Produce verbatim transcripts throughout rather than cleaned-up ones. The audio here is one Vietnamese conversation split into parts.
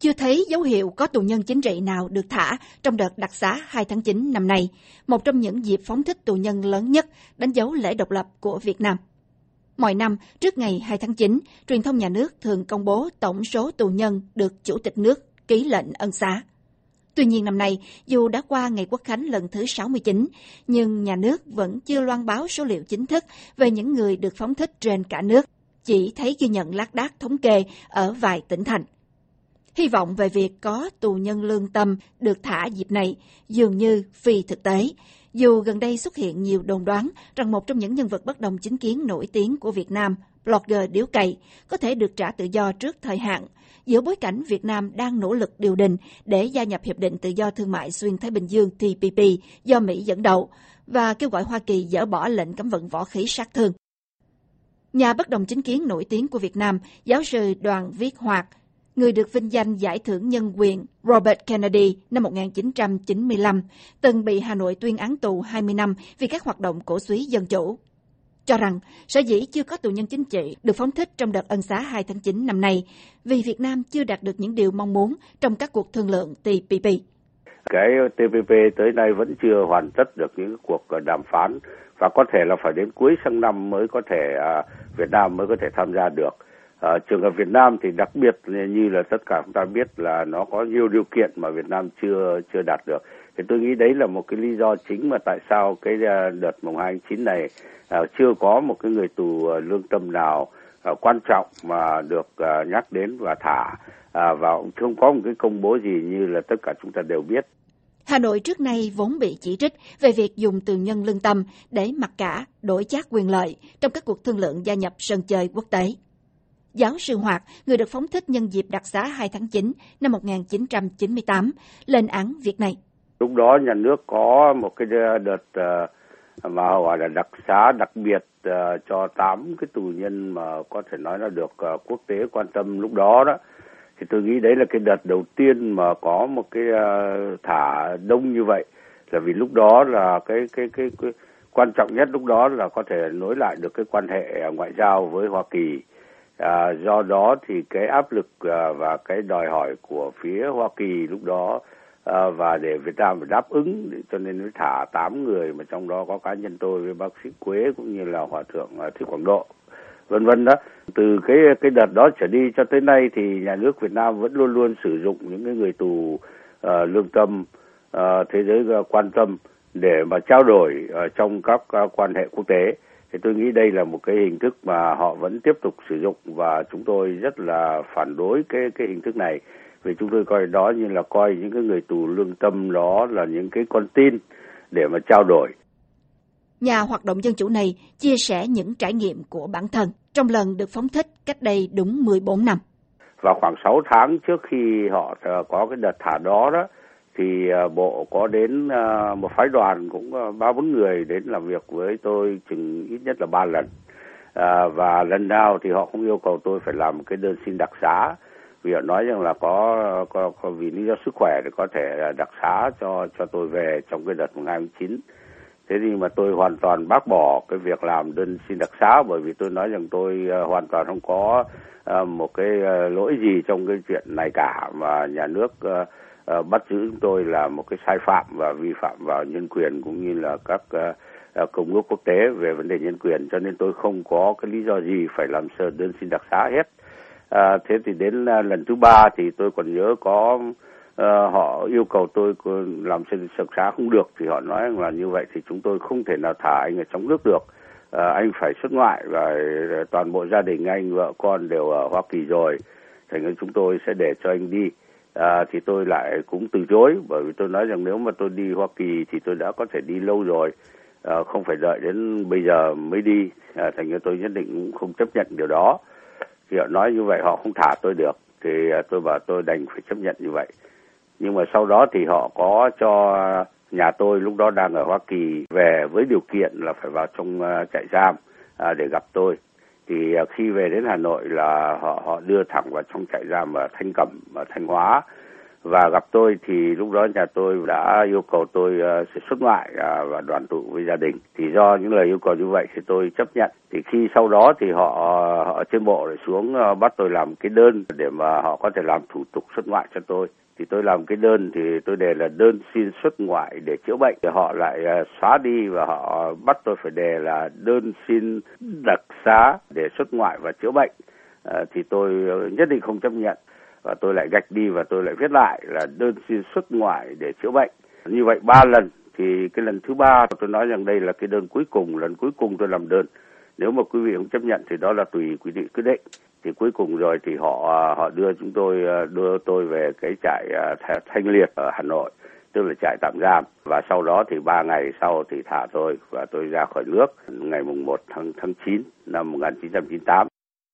chưa thấy dấu hiệu có tù nhân chính trị nào được thả trong đợt đặc xá hai tháng chín năm nay, một trong những dịp phóng thích tù nhân lớn nhất đánh dấu lễ độc lập của Việt Nam. Mọi năm, trước ngày hai tháng chín, truyền thông nhà nước thường công bố tổng số tù nhân được Chủ tịch nước ký lệnh ân xá. Tuy nhiên năm nay, dù đã qua ngày Quốc khánh lần thứ sáu mươi chín, nhưng nhà nước vẫn chưa loan báo số liệu chính thức về những người được phóng thích trên cả nước, chỉ thấy ghi nhận lác đác thống kê ở vài tỉnh thành. Hy vọng về việc có tù nhân lương tâm được thả dịp này dường như phi thực tế, dù gần đây xuất hiện nhiều đồn đoán rằng một trong những nhân vật bất đồng chính kiến nổi tiếng của Việt Nam, blogger Điếu Cày, có thể được trả tự do trước thời hạn, giữa bối cảnh Việt Nam đang nỗ lực điều đình để gia nhập Hiệp định Tự do Thương mại Xuyên Thái Bình Dương T P P do Mỹ dẫn đầu và kêu gọi Hoa Kỳ dỡ bỏ lệnh cấm vận võ khí sát thương. Nhà bất đồng chính kiến nổi tiếng của Việt Nam, giáo sư Đoàn Viết Hoạt, người được vinh danh giải thưởng nhân quyền Robert Kennedy năm một nghìn chín trăm chín mươi lăm, từng bị Hà Nội tuyên án tù hai mươi năm vì các hoạt động cổ súy dân chủ, cho rằng sở dĩ chưa có tù nhân chính trị được phóng thích trong đợt ân xá hai tháng chín năm nay vì Việt Nam chưa đạt được những điều mong muốn trong các cuộc thương lượng T P P. Cái T P P tới nay vẫn chưa hoàn tất được những cuộc đàm phán và có thể là phải đến cuối sang năm mới có thể uh, Việt Nam mới có thể tham gia được. Uh, trường hợp Việt Nam thì đặc biệt như là tất cả chúng ta biết là nó có nhiều điều kiện mà Việt Nam chưa chưa đạt được. Thì tôi nghĩ đấy là một cái lý do chính mà tại sao cái uh, đợt mùng hai tháng chín này uh, chưa có một cái người tù uh, lương tâm nào uh, quan trọng mà được uh, nhắc đến và thả uh, và không có một cái công bố gì như là tất cả chúng ta đều biết. Hà Nội trước nay vốn bị chỉ trích về việc dùng tù nhân lương tâm để mặc cả đổi chác quyền lợi trong các cuộc thương lượng gia nhập sân chơi quốc tế. Giáo sư Hoạt, người được phóng thích nhân dịp đặc xá hai tháng chín năm một nghìn chín trăm chín mươi tám, lên án việc này. Lúc đó nhà nước có một cái đợt uh, mà gọi là đặc xá đặc biệt uh, cho tám cái tù nhân mà có thể nói là được uh, quốc tế quan tâm lúc đó đó. Thì tôi nghĩ đấy là cái đợt đầu tiên mà có một cái uh, thả đông như vậy, là vì lúc đó là cái cái cái, cái quan trọng nhất lúc đó là có thể nối lại được cái quan hệ ngoại giao với Hoa Kỳ. À, do đó thì cái áp lực à, và cái đòi hỏi của phía Hoa Kỳ lúc đó à, và để Việt Nam phải đáp ứng, cho nên mới thả tám người, mà trong đó có cá nhân tôi với bác sĩ Quế cũng như là Hòa thượng à, Thích Quảng Độ, vân vân đó. Từ cái cái đợt đó trở đi cho tới nay thì nhà nước Việt Nam vẫn luôn luôn sử dụng những cái người tù à, lương tâm à, thế giới à, quan tâm để mà trao đổi à, trong các à, quan hệ quốc tế. Thì tôi nghĩ đây là một cái hình thức mà họ vẫn tiếp tục sử dụng và chúng tôi rất là phản đối cái cái hình thức này, vì chúng tôi coi đó như là coi những cái người tù lương tâm đó là những cái con tin để mà trao đổi. Nhà hoạt động dân chủ này chia sẻ những trải nghiệm của bản thân trong lần được phóng thích cách đây đúng mười bốn năm. Và khoảng sáu tháng trước khi họ có cái đợt thả đó đó, thì bộ có đến một phái đoàn cũng ba bốn người đến làm việc với tôi chừng ít nhất là ba lần, à, và lần nào thì họ cũng yêu cầu tôi phải làm một cái đơn xin đặc xá, vì họ nói rằng là có, có, có vì lý do sức khỏe thì có thể đặc xá cho cho tôi về trong cái đợt mùng hai tháng chín. Thế nhưng mà tôi hoàn toàn bác bỏ cái việc làm đơn xin đặc xá, bởi vì tôi nói rằng tôi uh, hoàn toàn không có uh, một cái uh, lỗi gì trong cái chuyện này cả, mà nhà nước uh, uh, bắt giữ chúng tôi là một cái sai phạm và vi phạm vào nhân quyền cũng như là các uh, uh, công ước quốc tế về vấn đề nhân quyền, cho nên tôi không có cái lý do gì phải làm sơ đơn xin đặc xá hết. Uh, thế thì đến uh, lần thứ ba thì tôi còn nhớ có Uh, họ yêu cầu tôi làm xin đặc xá không được, thì họ nói là như vậy thì chúng tôi không thể nào thả anh ở trong nước được, uh, anh phải xuất ngoại và toàn bộ gia đình anh, vợ con đều ở Hoa Kỳ rồi, thành ra chúng tôi sẽ để cho anh đi. Uh, thì tôi lại cũng từ chối, bởi vì tôi nói rằng nếu mà tôi đi Hoa Kỳ thì tôi đã có thể đi lâu rồi, uh, không phải đợi đến bây giờ mới đi, uh, thành ra tôi nhất định cũng không chấp nhận điều đó. Thì họ nói như vậy họ không thả tôi được, thì uh, tôi bảo tôi đành phải chấp nhận như vậy. Nhưng mà sau đó thì họ có cho nhà tôi lúc đó đang ở Hoa Kỳ về với điều kiện là phải vào trong uh, trại giam uh, để gặp tôi. Thì uh, khi về đến Hà Nội là họ họ đưa thẳng vào trong trại giam ở Thanh Cẩm, ở Thanh Hóa. và gặp tôi thì lúc đó nhà tôi đã yêu cầu tôi uh, sẽ xuất ngoại uh, và đoàn tụ với gia đình. Thì do những lời yêu cầu như vậy thì tôi chấp nhận. Thì khi sau đó thì họ, họ trên bộ lại xuống uh, bắt tôi làm cái đơn để mà họ có thể làm thủ tục xuất ngoại cho tôi. Thì tôi làm cái đơn thì tôi đề là đơn xin xuất ngoại để chữa bệnh. Thì họ lại uh, xóa đi và họ bắt tôi phải đề là đơn xin đặc xá để xuất ngoại và chữa bệnh. Uh, thì tôi nhất định không chấp nhận. Và tôi lại gạch đi và tôi lại viết lại là đơn xin xuất ngoại để chữa bệnh. Như vậy ba lần, thì cái lần thứ ba tôi nói rằng đây là cái đơn cuối cùng, lần cuối cùng tôi làm đơn. Nếu mà quý vị không chấp nhận thì đó là tùy quý vị quyết định. Thì cuối cùng rồi thì họ họ đưa chúng tôi đưa tôi về cái trại Thanh Liệt ở Hà Nội, tức là trại tạm giam. Và sau đó thì ba ngày sau thì thả tôi và tôi ra khỏi nước ngày mùng một tháng chín năm một nghìn chín trăm chín mươi tám.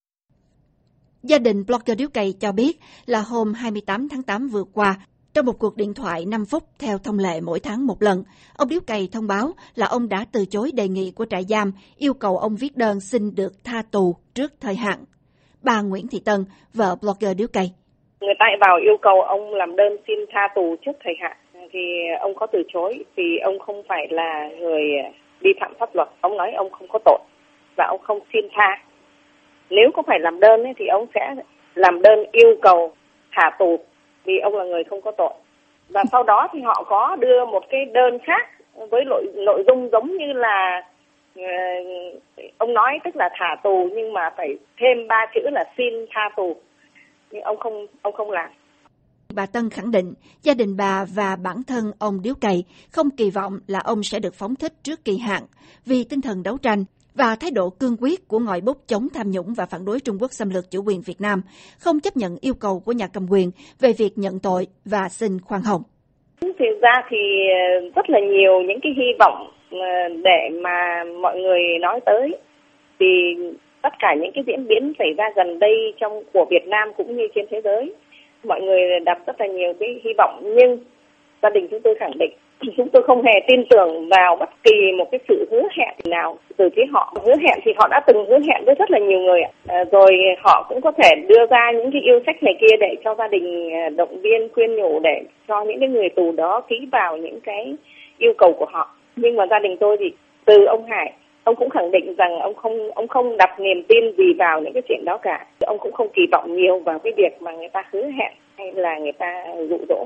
Gia đình blogger Điếu Cày cho biết là hôm hai mươi tám tháng tám vừa qua, trong một cuộc điện thoại năm phút theo thông lệ mỗi tháng một lần, ông Điếu Cày thông báo là ông đã từ chối đề nghị của trại giam yêu cầu ông viết đơn xin được tha tù trước thời hạn. Bà Nguyễn Thị Tân, vợ blogger Điếu Cày: người ta vào yêu cầu ông làm đơn xin tha tù trước thời hạn thì ông có từ chối, vì ông không phải là người vi phạm pháp luật. Ông nói ông không có tội và ông không xin tha. Nếu có phải làm đơn ấy, thì ông sẽ làm đơn yêu cầu thả tù vì ông là người không có tội. Và sau đó thì họ có đưa một cái đơn khác với nội, nội dung giống như là uh, ông nói tức là thả tù nhưng mà phải thêm ba chữ là xin tha tù. Nhưng ông không ông không làm. Bà Tân khẳng định gia đình bà và bản thân ông Điếu Cày không kỳ vọng là ông sẽ được phóng thích trước kỳ hạn vì tinh thần đấu tranh và thái độ cương quyết của ngòi bút chống tham nhũng và phản đối Trung Quốc xâm lược chủ quyền Việt Nam, không chấp nhận yêu cầu của nhà cầm quyền về việc nhận tội và xin khoan hồng. Thực ra thì rất là nhiều những cái hy vọng để mà mọi người nói tới. Vì tất cả những cái diễn biến xảy ra gần đây trong của Việt Nam cũng như trên thế giới, mọi người đặt rất là nhiều cái hy vọng, nhưng gia đình chúng tôi khẳng định chúng tôi không hề tin tưởng vào bất kỳ một cái sự hứa hẹn nào từ phía họ. Hứa hẹn thì họ đã từng hứa hẹn với rất là nhiều người, à, rồi họ cũng có thể đưa ra những cái yêu sách này kia để cho gia đình động viên, khuyên nhủ để cho những cái người tù đó ký vào những cái yêu cầu của họ. Nhưng mà gia đình tôi thì từ ông Hải, ông cũng khẳng định rằng ông không ông không đặt niềm tin gì vào những cái chuyện đó cả. Ông cũng không kỳ vọng nhiều vào cái việc mà người ta hứa hẹn hay là người ta dụ dỗ.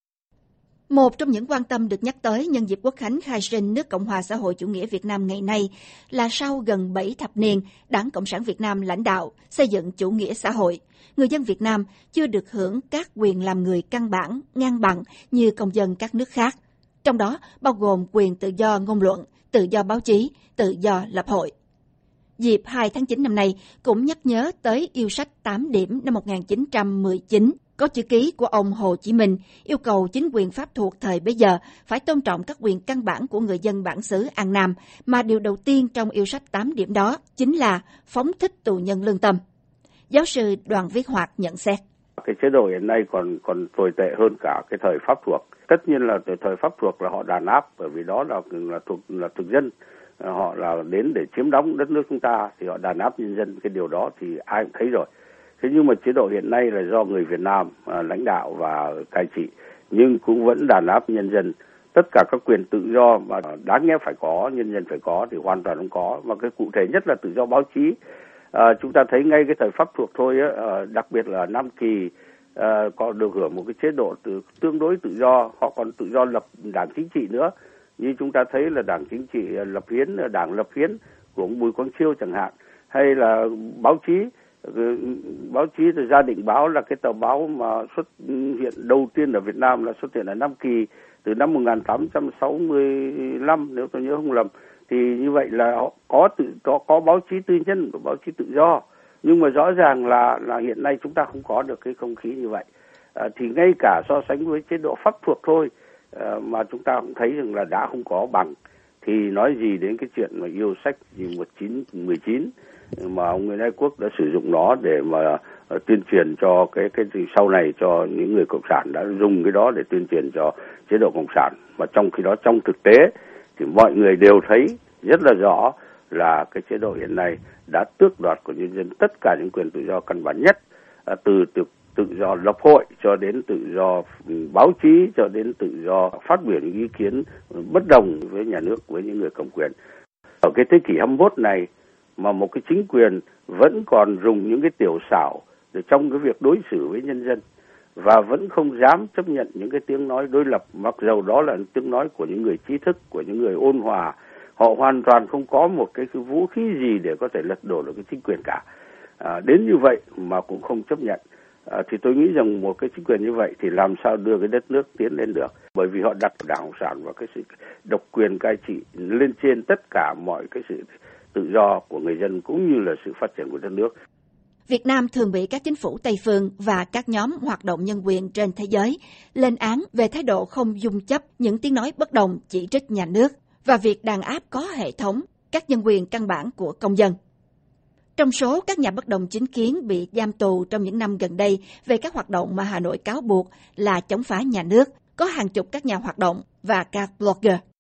Một trong những quan tâm được nhắc tới nhân dịp Quốc khánh khai sinh nước Cộng hòa xã hội chủ nghĩa Việt Nam ngày nay là sau gần bảy thập niên Đảng Cộng sản Việt Nam lãnh đạo xây dựng chủ nghĩa xã hội, người dân Việt Nam chưa được hưởng các quyền làm người căn bản, ngang bằng như công dân các nước khác, trong đó bao gồm quyền tự do ngôn luận, tự do báo chí, tự do lập hội. Dịp hai tháng chín năm nay cũng nhắc nhớ tới yêu sách tám điểm năm một nghìn chín trăm mười chín, có chữ ký của ông Hồ Chí Minh yêu cầu chính quyền pháp thuộc thời bấy giờ phải tôn trọng các quyền căn bản của người dân bản xứ An Nam, mà điều đầu tiên trong yêu sách tám điểm đó chính là phóng thích tù nhân lương tâm. Giáo sư Đoàn Viết Hoạt nhận xét: cái chế độ hiện nay còn còn tồi tệ hơn cả cái thời pháp thuộc. Tất nhiên là thời pháp thuộc là họ đàn áp, bởi vì đó là là thuộc là thực dân, họ là đến để chiếm đóng đất nước chúng ta thì họ đàn áp nhân dân, cái điều đó thì ai cũng thấy rồi. Thế nhưng mà chế độ hiện nay là do người Việt Nam à, lãnh đạo và cai trị, nhưng cũng vẫn đàn áp nhân dân. Tất cả các quyền tự do mà đáng nhẽ phải có, nhân dân phải có thì hoàn toàn không có. Và cái cụ thể nhất là tự do báo chí. À, chúng ta thấy ngay cái thời pháp thuộc thôi, á, à, đặc biệt là Nam Kỳ à, có được hưởng một cái chế độ từ, tương đối tự do, họ còn tự do lập đảng chính trị nữa. Như chúng ta thấy là đảng chính trị lập hiến, đảng lập hiến của ông Bùi Quang Chiêu chẳng hạn, hay là báo chí. Báo chí thì Gia Định Báo là cái tờ báo mà xuất hiện đầu tiên ở Việt Nam, là xuất hiện ở Nam Kỳ từ năm một nghìn tám trăm sáu mươi lăm nếu tôi nhớ không lầm. Thì như vậy là có tự có, có báo chí tư nhân và báo chí tự do, nhưng mà rõ ràng là là hiện nay chúng ta không có được cái không khí như vậy. À, thì ngay cả so sánh với chế độ pháp thuộc thôi à, mà chúng ta cũng thấy rằng là đã không có bằng, thì nói gì đến cái chuyện mà yêu sách gì một chín một chín mà ông Nguyễn Ái Quốc đã sử dụng nó để mà uh, tuyên truyền cho cái cái gì sau này cho những người cộng sản, đã dùng cái đó để tuyên truyền cho chế độ cộng sản. Mà trong khi đó trong thực tế thì mọi người đều thấy rất là rõ là cái chế độ hiện nay đã tước đoạt của nhân dân tất cả những quyền tự do căn bản nhất, uh, từ từ tự do lập hội cho đến tự do báo chí, cho đến tự do phát biểu những ý kiến bất đồng với nhà nước, với những người cầm quyền. Ở cái thế kỷ hai mươi mốt này mà một cái chính quyền vẫn còn dùng những cái tiểu xảo để trong cái việc đối xử với nhân dân và vẫn không dám chấp nhận những cái tiếng nói đối lập, mặc dầu đó là tiếng nói của những người trí thức, của những người ôn hòa, họ hoàn toàn không có một cái, cái vũ khí gì để có thể lật đổ được cái chính quyền cả. À, đến như vậy mà cũng không chấp nhận. À, thì tôi nghĩ rằng một cái chính quyền như vậy thì làm sao đưa cái đất nước tiến lên được, bởi vì họ đặt Đảng Cộng sản và cái sự độc quyền cai trị lên trên tất cả mọi cái sự tự do của người dân cũng như là sự phát triển của đất nước. Việt Nam thường bị các chính phủ Tây phương và các nhóm hoạt động nhân quyền trên thế giới lên án về thái độ không dung chấp những tiếng nói bất đồng, chỉ trích nhà nước và việc đàn áp có hệ thống các nhân quyền căn bản của công dân. Trong số các nhà bất đồng chính kiến bị giam tù trong những năm gần đây về các hoạt động mà Hà Nội cáo buộc là chống phá nhà nước, có hàng chục các nhà hoạt động và các blogger.